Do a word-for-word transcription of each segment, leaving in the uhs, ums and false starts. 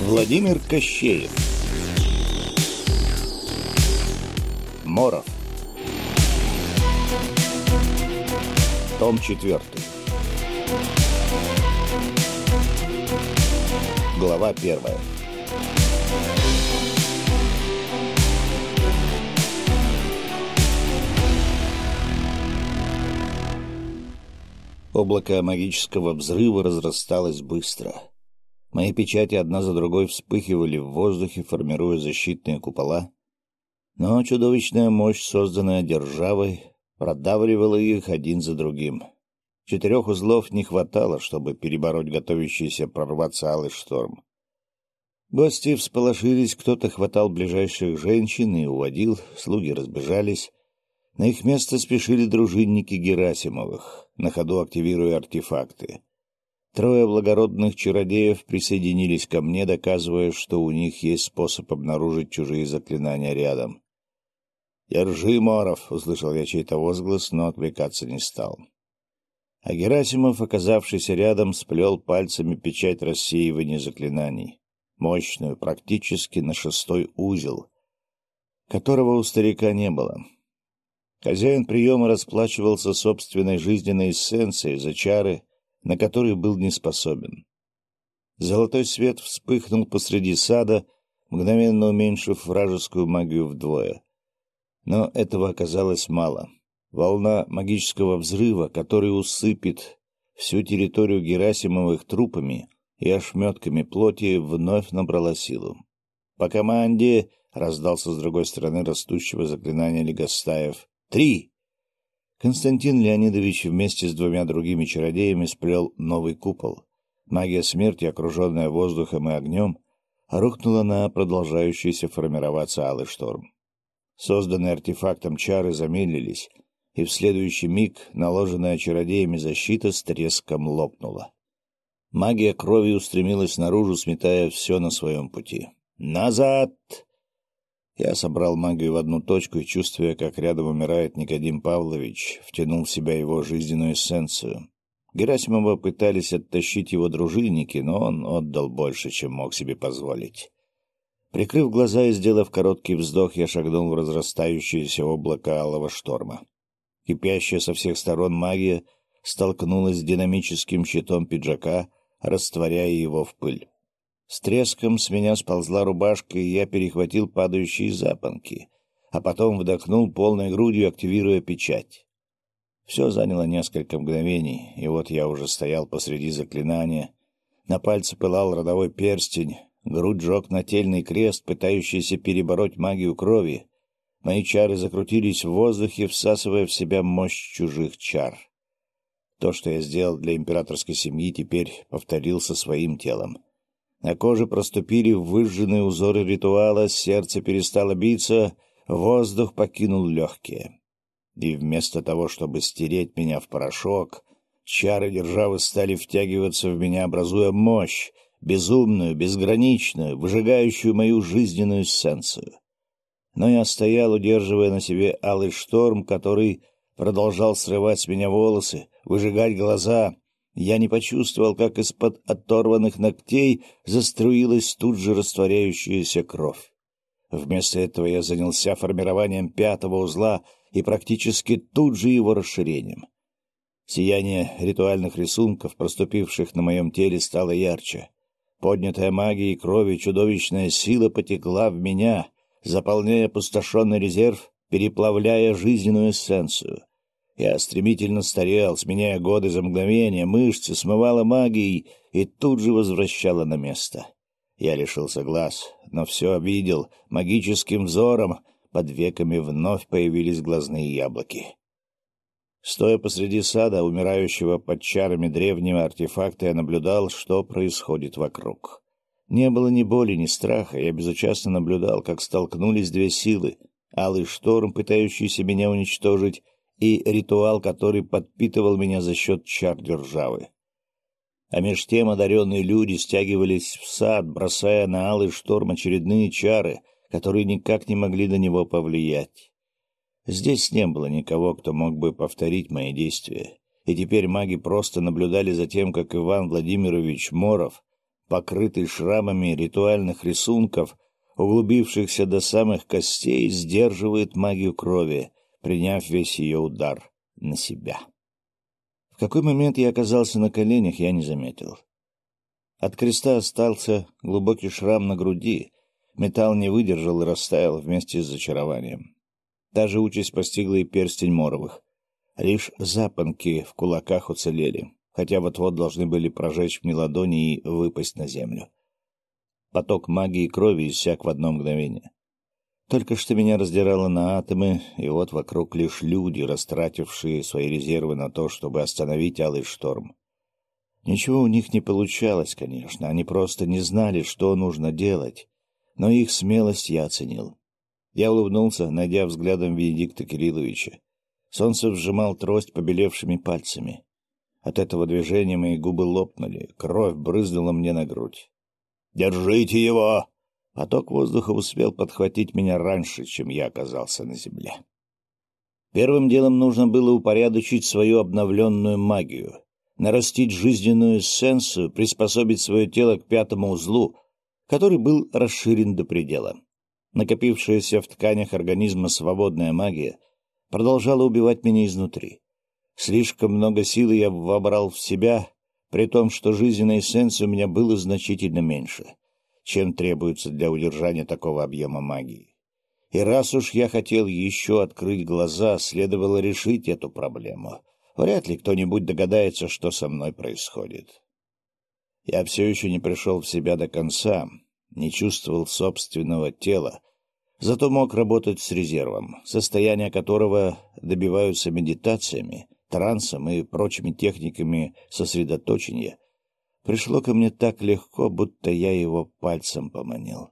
Владимир Кощеев. Моров. Том четвертый. Глава первая. Облако магического взрыва разрасталось быстро. Мои печати одна за другой вспыхивали в воздухе, формируя защитные купола, но чудовищная мощь, созданная державой, продавливала их один за другим. Четырех узлов не хватало, чтобы перебороть готовящийся прорваться алый шторм. Гости всполошились, кто-то хватал ближайших женщин и уводил, слуги разбежались. На их место спешили дружинники Герасимовых, на ходу активируя артефакты. Трое благородных чародеев присоединились ко мне, доказывая, что у них есть способ обнаружить чужие заклинания рядом. «Держи, Моров!» — услышал я чей-то возглас, но отвлекаться не стал. А Герасимов, оказавшийся рядом, сплел пальцами печать рассеивания заклинаний, мощную, практически на шестой узел, которого у старика не было. Хозяин приема расплачивался собственной жизненной эссенцией за чары, на который был не способен. Золотой свет вспыхнул посреди сада, мгновенно уменьшив вражескую магию вдвое. Но этого оказалось мало. Волна магического взрыва, который усыпет всю территорию Герасимовых трупами и ошметками плоти, вновь набрала силу. «По команде!» — раздался с другой стороны растущего заклинания легостаев. «Три!» Константин Леонидович вместе с двумя другими чародеями сплел новый купол. Магия смерти, окруженная воздухом и огнем, рухнула на продолжающийся формироваться алый шторм. Созданные артефактом чары замедлились, и в следующий миг наложенная чародеями защита с треском лопнула. Магия крови устремилась наружу, сметая все на своем пути. «Назад!» Я собрал магию в одну точку и, чувствуя, как рядом умирает Никодим Павлович, втянул в себя его жизненную эссенцию. Герасимова пытались оттащить его дружинники, но он отдал больше, чем мог себе позволить. Прикрыв глаза и сделав короткий вздох, я шагнул в разрастающееся облако алого шторма. Кипящая со всех сторон магия столкнулась с динамическим щитом пиджака, растворяя его в пыль. С треском с меня сползла рубашка, и я перехватил падающие запонки, а потом вдохнул полной грудью, активируя печать. Все заняло несколько мгновений, и вот я уже стоял посреди заклинания. На пальце пылал родовой перстень, грудь жег нательный крест, пытающийся перебороть магию крови. Мои чары закрутились в воздухе, всасывая в себя мощь чужих чар. То, что я сделал для императорской семьи, теперь повторил со своим телом. На коже проступили выжженные узоры ритуала, сердце перестало биться, воздух покинул легкие. И вместо того, чтобы стереть меня в порошок, чары державы стали втягиваться в меня, образуя мощь, безумную, безграничную, выжигающую мою жизненную эссенцию. Но я стоял, удерживая на себе алый шторм, который продолжал срывать с меня волосы, выжигать глаза. Я не почувствовал, как из-под оторванных ногтей заструилась тут же растворяющаяся кровь. Вместо этого я занялся формированием пятого узла и практически тут же его расширением. Сияние ритуальных рисунков, проступивших на моем теле, стало ярче. Поднятая магией крови чудовищная сила потекла в меня, заполняя опустошенный резерв, переплавляя жизненную эссенцию. Я стремительно старел, сменяя годы за мгновение, мышцы смывала магией и тут же возвращала на место. Я лишился глаз, но все видел магическим взором, под веками вновь появились глазные яблоки. Стоя посреди сада, умирающего под чарами древнего артефакта, я наблюдал, что происходит вокруг. Не было ни боли, ни страха, я безучастно наблюдал, как столкнулись две силы — алый шторм, пытающийся меня уничтожить, и ритуал, который подпитывал меня за счет чар державы. А меж тем одаренные люди стягивались в сад, бросая на алый шторм очередные чары, которые никак не могли на него повлиять. Здесь не было никого, кто мог бы повторить мои действия, и теперь маги просто наблюдали за тем, как Иван Владимирович Моров покрытый шрамами ритуальных рисунков, углубившихся до самых костей, сдерживает магию крови, приняв весь ее удар на себя. В какой момент я оказался на коленях, я не заметил. От креста остался глубокий шрам на груди, металл не выдержал и растаял вместе с зачарованием. Та же участь постигла и перстень Моровых. Лишь запонки в кулаках уцелели, хотя вот-вот должны были прожечь мне ладони и выпасть на землю. Поток магии и крови иссяк в одно мгновение. Только что меня раздирало на атомы, и вот вокруг лишь люди, растратившие свои резервы на то, чтобы остановить алый шторм. Ничего у них не получалось, конечно, они просто не знали, что нужно делать, но их смелость я оценил. Я улыбнулся, найдя взглядом Венедикта Кирилловича. Солнце сжимал трость побелевшими пальцами. От этого движения мои губы лопнули, кровь брызнула мне на грудь. «Держите его!» Поток воздуха успел подхватить меня раньше, чем я оказался на земле. Первым делом нужно было упорядочить свою обновленную магию, нарастить жизненную эссенцию, приспособить свое тело к пятому узлу, который был расширен до предела. Накопившаяся в тканях организма свободная магия продолжала убивать меня изнутри. Слишком много силы я вобрал в себя, при том, что жизненной эссенции у меня было значительно меньше, чем требуется для удержания такого объема магии. И раз уж я хотел еще открыть глаза, следовало решить эту проблему. Вряд ли кто-нибудь догадается, что со мной происходит. Я все еще не пришел в себя до конца, не чувствовал собственного тела, зато мог работать с резервом, состояние которого добиваются медитациями, трансом и прочими техниками сосредоточения. Пришло ко мне так легко, будто я его пальцем поманил.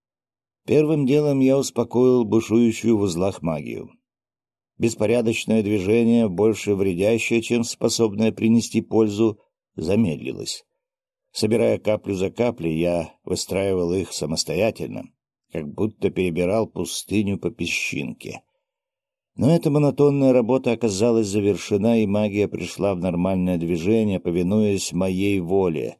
Первым делом я успокоил бушующую в узлах магию. Беспорядочное движение, больше вредящее, чем способное принести пользу, замедлилось. Собирая каплю за каплей, я выстраивал их самостоятельно, как будто перебирал пустыню по песчинке. Но эта монотонная работа оказалась завершена, и магия пришла в нормальное движение, повинуясь моей воле,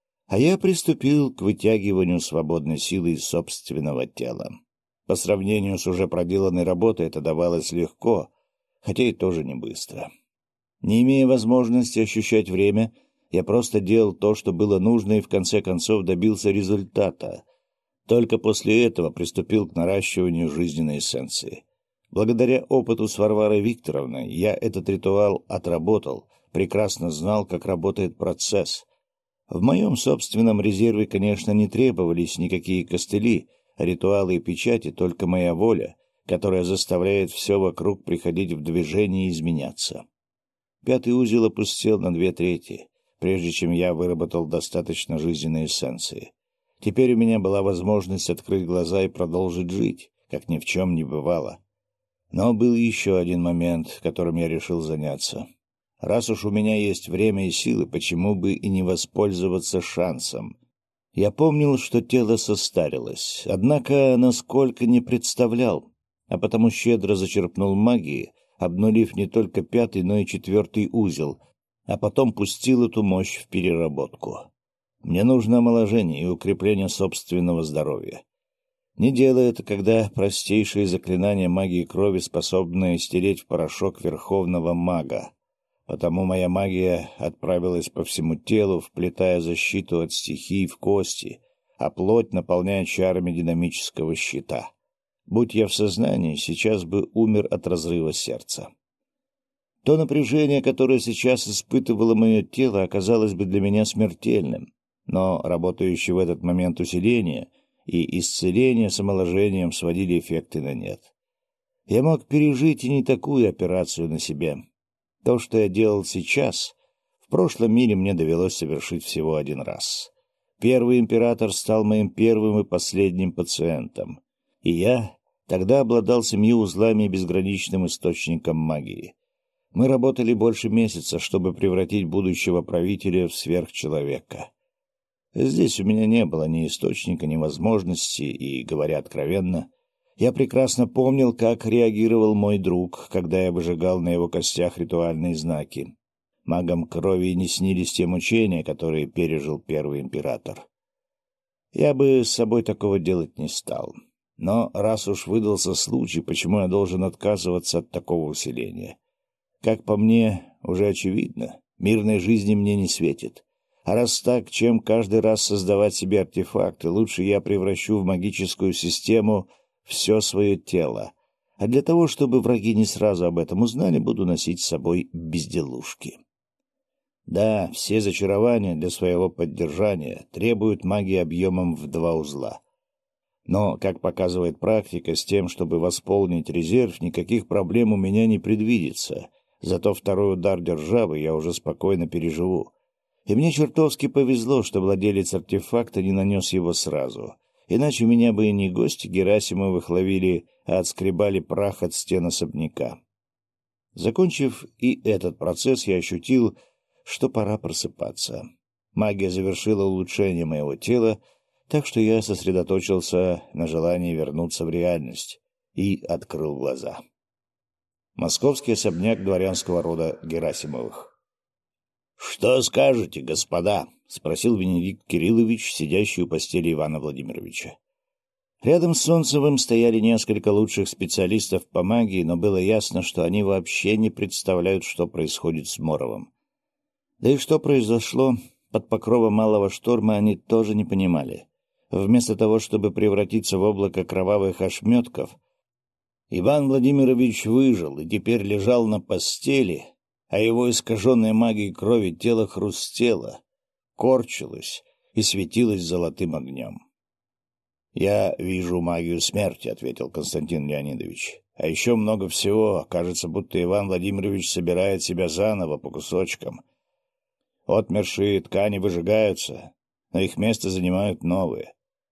а я приступил к вытягиванию свободной силы из собственного тела. По сравнению с уже проделанной работой это давалось легко, хотя и тоже не быстро. Не имея возможности ощущать время, я просто делал то, что было нужно, и в конце концов добился результата. Только после этого приступил к наращиванию жизненной эссенции. Благодаря опыту с Варварой Викторовной я этот ритуал отработал, прекрасно знал, как работает процесс. В моем собственном резерве, конечно, не требовались никакие костыли, ритуалы и печати, только моя воля, которая заставляет все вокруг приходить в движение и изменяться. Пятый узел опустел на две трети, прежде чем я выработал достаточно жизненной эссенции. Теперь у меня была возможность открыть глаза и продолжить жить, как ни в чем не бывало. Но был еще один момент, которым я решил заняться. Раз уж у меня есть время и силы, почему бы и не воспользоваться шансом? Я помнил, что тело состарилось, однако насколько не представлял, а потому щедро зачерпнул магии, обнулив не только пятый, но и четвертый узел, а потом пустил эту мощь в переработку. Мне нужно омоложение и укрепление собственного здоровья. Не делай это, когда простейшие заклинания магии крови способны стереть в порошок верховного мага. Потому моя магия отправилась по всему телу, вплетая защиту от стихий в кости, а плоть наполняя чарами динамического щита. Будь я в сознании, сейчас бы умер от разрыва сердца. То напряжение, которое сейчас испытывало мое тело, оказалось бы для меня смертельным, но работающие в этот момент усиление и исцеление с омоложением сводили эффекты на нет. Я мог пережить и не такую операцию на себе. То, что я делал сейчас, в прошлом мире мне довелось совершить всего один раз. Первый император стал моим первым и последним пациентом, и я тогда обладал семью узлами и безграничным источником магии. Мы работали больше месяца, чтобы превратить будущего правителя в сверхчеловека. Здесь у меня не было ни источника, ни возможности, и, говоря откровенно, я прекрасно помнил, как реагировал мой друг, когда я выжигал на его костях ритуальные знаки. Магам крови не снились те мучения, которые пережил первый император. Я бы с собой такого делать не стал. Но раз уж выдался случай, почему я должен отказываться от такого усиления? Как по мне, уже очевидно, мирной жизни мне не светит. А раз так, чем каждый раз создавать себе артефакты, лучше я превращу в магическую систему все свое тело. А для того, чтобы враги не сразу об этом узнали, буду носить с собой безделушки. Да, все зачарования для своего поддержания требуют магии объемом в два узла. Но, как показывает практика, с тем, чтобы восполнить резерв, никаких проблем у меня не предвидится. Зато второй удар державы я уже спокойно переживу. И мне чертовски повезло, что владелец артефакта не нанес его сразу. Иначе меня бы и не гости Герасимовых ловили, а отскребали прах от стен особняка. Закончив и этот процесс, я ощутил, что пора просыпаться. Магия завершила улучшение моего тела, так что я сосредоточился на желании вернуться в реальность и открыл глаза. Московский особняк дворянского рода Герасимовых. — Что скажете, господа? — спросил Венедикт Кириллович, сидящий у постели Ивана Владимировича. Рядом с Солнцевым стояли несколько лучших специалистов по магии, но было ясно, что они вообще не представляют, что происходит с Моровым. Да и что произошло под покровом малого шторма, они тоже не понимали. Вместо того, чтобы превратиться в облако кровавых ошметков, Иван Владимирович выжил и теперь лежал на постели, а его искаженное магией крови тело хрустело, корчилось и светилось золотым огнем. — Я вижу магию смерти, — ответил Константин Леонидович. — А еще много всего. Кажется, будто Иван Владимирович собирает себя заново по кусочкам. Отмершие ткани выжигаются, но их место занимают новые.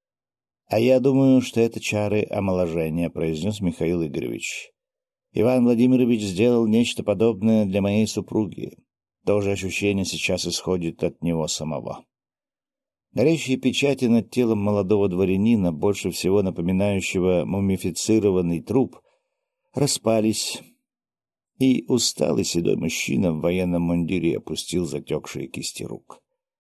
— А я думаю, что это чары омоложения, — произнес Михаил Игоревич. Иван Владимирович сделал нечто подобное для моей супруги. То же ощущение сейчас исходит от него самого. Горящие печати над телом молодого дворянина, больше всего напоминающего мумифицированный труп, распались, и усталый седой мужчина в военном мундире опустил затекшие кисти рук.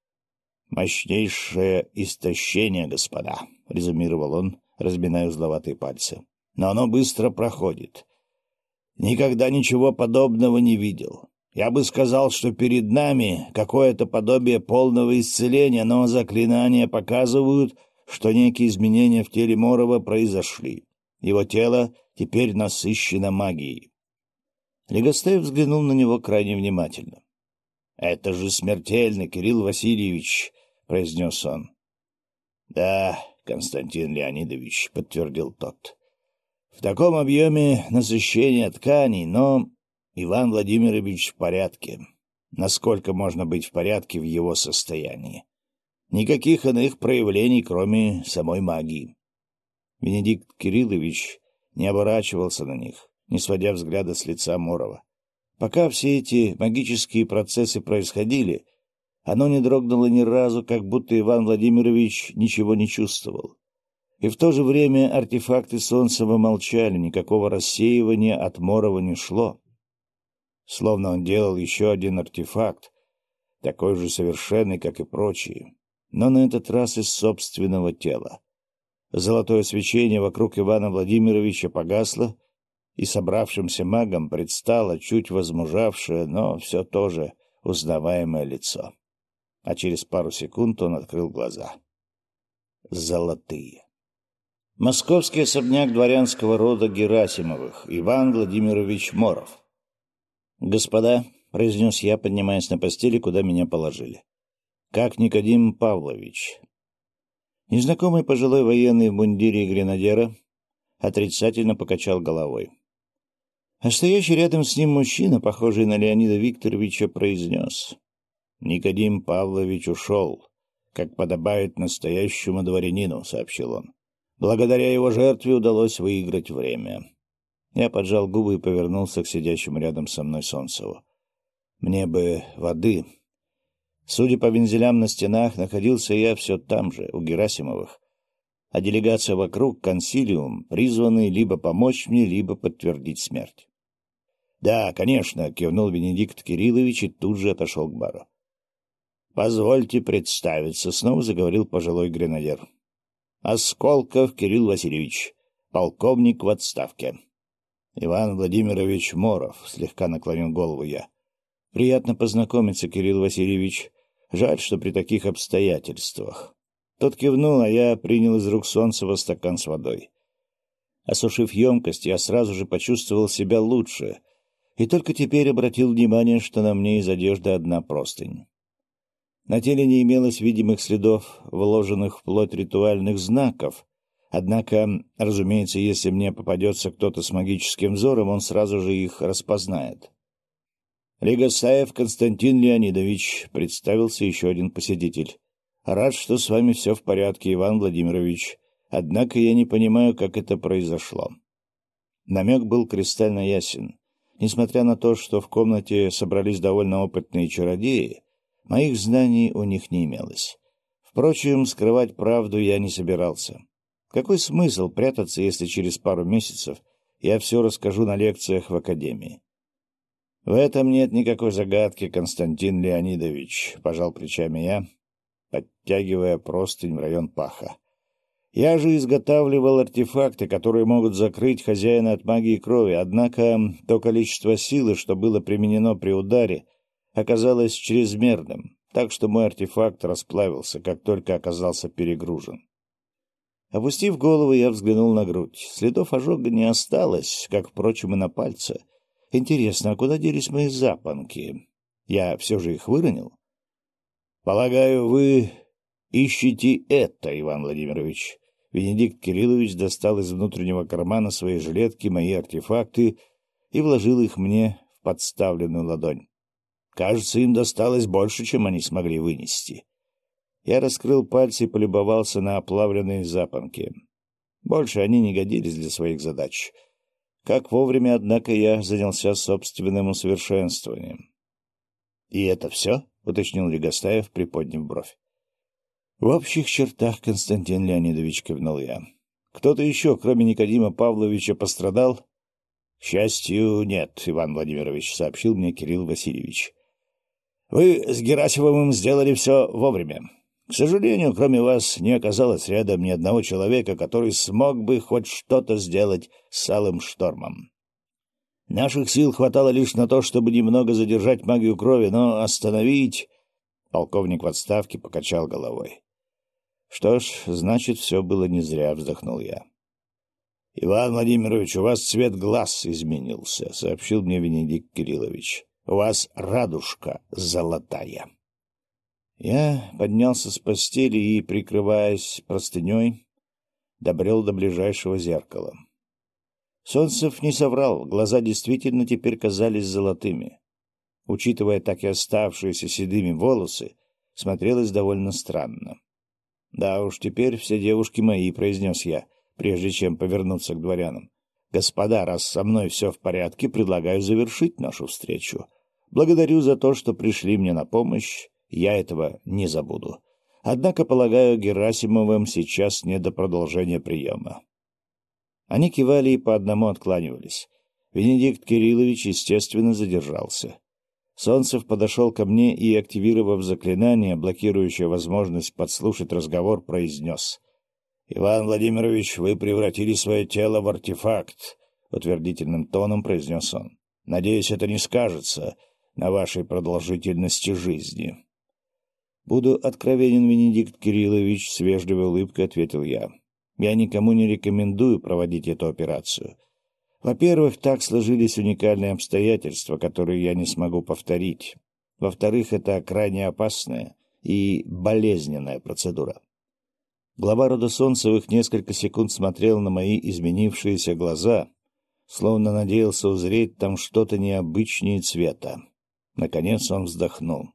— Мощнейшее истощение, господа, — резюмировал он, разминая узловатые пальцы. — Но оно быстро проходит. Никогда ничего подобного не видел. Я бы сказал, что перед нами какое-то подобие полного исцеления, но заклинания показывают, что некие изменения в теле Морова произошли. Его тело теперь насыщено магией. Легостаев взглянул на него крайне внимательно. — Это же смертельно, Кирилл Васильевич, — произнес он. — Да, Константин Леонидович, — подтвердил тот. — В таком объеме насыщения тканей, но Иван Владимирович в порядке. Насколько можно быть в порядке в его состоянии? Никаких иных проявлений, кроме самой магии. Венедикт Кириллович не оборачивался на них, не сводя взгляда с лица Морова. Пока все эти магические процессы происходили, оно не дрогнуло ни разу, как будто Иван Владимирович ничего не чувствовал. И в то же время артефакты Солнцева молчали, никакого рассеивания от Морова не шло. Словно он делал еще один артефакт, такой же совершенный, как и прочие, но на этот раз из собственного тела. Золотое свечение вокруг Ивана Владимировича погасло, и собравшимся магам предстало чуть возмужавшее, но все то же узнаваемое лицо. А через пару секунд он открыл глаза. Золотые. Московский особняк дворянского рода Герасимовых. Иван Владимирович Моров. — Господа, — произнес я, поднимаясь на постели, куда меня положили. — Как Никодим Павлович? Незнакомый пожилой военный в мундире гренадера отрицательно покачал головой. А стоящий рядом с ним мужчина, похожий на Леонида Викторовича, произнес: — Никодим Павлович ушел, как подобает настоящему дворянину, — сообщил он. Благодаря его жертве удалось выиграть время. Я поджал губы и повернулся к сидящему рядом со мной Солнцеву. Мне бы воды. Судя по вензелям на стенах, находился я все там же, у Герасимовых, а делегация вокруг — консилиум, призванный либо помочь мне, либо подтвердить смерть. — Да, конечно, — кивнул Венедикт Кириллович и тут же отошел к бару. — Позвольте представиться, — снова заговорил пожилой гренадер. Осколков Кирилл Васильевич, полковник в отставке. Иван Владимирович Моров, слегка наклонил голову я. Приятно познакомиться, Кирилл Васильевич. Жаль, что при таких обстоятельствах. Тот кивнул, а я принял из рук Солнцева стакан с водой. Осушив емкость, я сразу же почувствовал себя лучше, и только теперь обратил внимание, что на мне из одежды одна простынь. На теле не имелось видимых следов, вложенных в плоть ритуальных знаков, однако, разумеется, если мне попадется кто-то с магическим взором, он сразу же их распознает. «Легостаев Константин Леонидович», — представился еще один посетитель. «Рад, что с вами все в порядке, Иван Владимирович. Однако я не понимаю, как это произошло». Намек был кристально ясен. Несмотря на то, что в комнате собрались довольно опытные чародеи, моих знаний у них не имелось. Впрочем, скрывать правду я не собирался. Какой смысл прятаться, если через пару месяцев я все расскажу на лекциях в академии? — В этом нет никакой загадки, Константин Леонидович, — пожал плечами я, подтягивая простынь в район паха. Я же изготавливал артефакты, которые могут закрыть хозяина от магии крови, однако то количество силы, что было применено при ударе, оказалось чрезмерным, так что мой артефакт расплавился, как только оказался перегружен. Опустив голову, я взглянул на грудь. Следов ожога не осталось, как, впрочем, и на пальце. Интересно, а куда делись мои запонки? Я все же их выронил? — Полагаю, вы ищете это, Иван Владимирович. Венедикт Кириллович достал из внутреннего кармана своей жилетки мои артефакты и вложил их мне в подставленную ладонь. Кажется, им досталось больше, чем они смогли вынести. Я раскрыл пальцы и полюбовался на оплавленные запонки. Больше они не годились для своих задач. Как вовремя, однако, я занялся собственным усовершенствованием. — И это все? — уточнил Легостаев, приподняв бровь. — В общих чертах, Константин Леонидович, — кивнул я. — Кто-то еще, кроме Никодима Павловича, пострадал? — К счастью, нет, Иван Владимирович, — сообщил мне Кирилл Васильевич. — Вы с Герасимовым сделали все вовремя. К сожалению, кроме вас не оказалось рядом ни одного человека, который смог бы хоть что-то сделать с Алым Штормом. Наших сил хватало лишь на то, чтобы немного задержать магию крови, но остановить... Полковник в отставке покачал головой. — Что ж, значит, все было не зря, — вздохнул я. — Иван Владимирович, у вас цвет глаз изменился, — сообщил мне Венедикт Кириллович. — У вас радужка золотая. Я поднялся с постели и, прикрываясь простыней, добрел до ближайшего зеркала. Солнцев не соврал, глаза действительно теперь казались золотыми. Учитывая так и оставшиеся седыми волосы, смотрелось довольно странно. — Да уж, теперь все девушки мои, — произнес я, прежде чем повернуться к дворянам. — Господа, раз со мной все в порядке, предлагаю завершить нашу встречу. Благодарю за то, что пришли мне на помощь. Я этого не забуду. Однако, полагаю, Герасимовым сейчас не до продолжения приема. Они кивали и по одному откланивались. Венедикт Кириллович, естественно, задержался. Солнцев подошел ко мне и, активировав заклинание, блокирующее возможность подслушать разговор, произнес. — Иван Владимирович, вы превратили свое тело в артефакт, — утвердительным тоном произнес он. — Надеюсь, это не скажется на вашей продолжительности жизни. — Буду откровенен, Венедикт Кириллович, — с вежливой улыбкой ответил я. — Я никому не рекомендую проводить эту операцию. Во-первых, так сложились уникальные обстоятельства, которые я не смогу повторить. Во-вторых, это крайне опасная и болезненная процедура. Глава рода Солнцевых несколько секунд смотрел на мои изменившиеся глаза, словно надеялся узреть там что-то необычнее цвета. Наконец он вздохнул.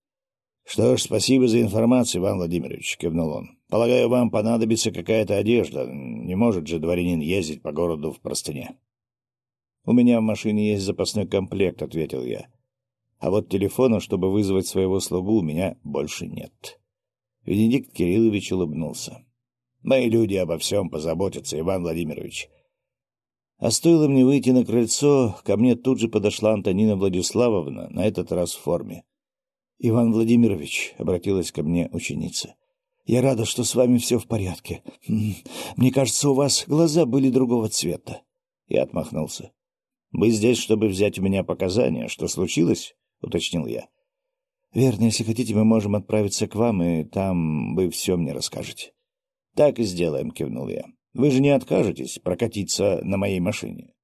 — Что ж, спасибо за информацию, Иван Владимирович, — кивнул он. — Полагаю, вам понадобится какая-то одежда. Не может же дворянин ездить по городу в простыне. — У меня в машине есть запасной комплект, — ответил я. — А вот телефона, чтобы вызвать своего слугу, у меня больше нет. Венедикт Кириллович улыбнулся. — Мои люди обо всем позаботятся, Иван Владимирович. А стоило мне выйти на крыльцо, ко мне тут же подошла Антонина Владиславовна, на этот раз в форме. — Иван Владимирович, — обратилась ко мне ученица, Я рада, что с вами все в порядке. Мне кажется, у вас глаза были другого цвета. Я отмахнулся. Вы здесь, чтобы взять у меня показания. Что случилось? Уточнил я. Верно, если хотите, мы можем отправиться к вам, и там вы все мне расскажете. Так и сделаем, кивнул я. Вы же не откажетесь прокатиться на моей машине?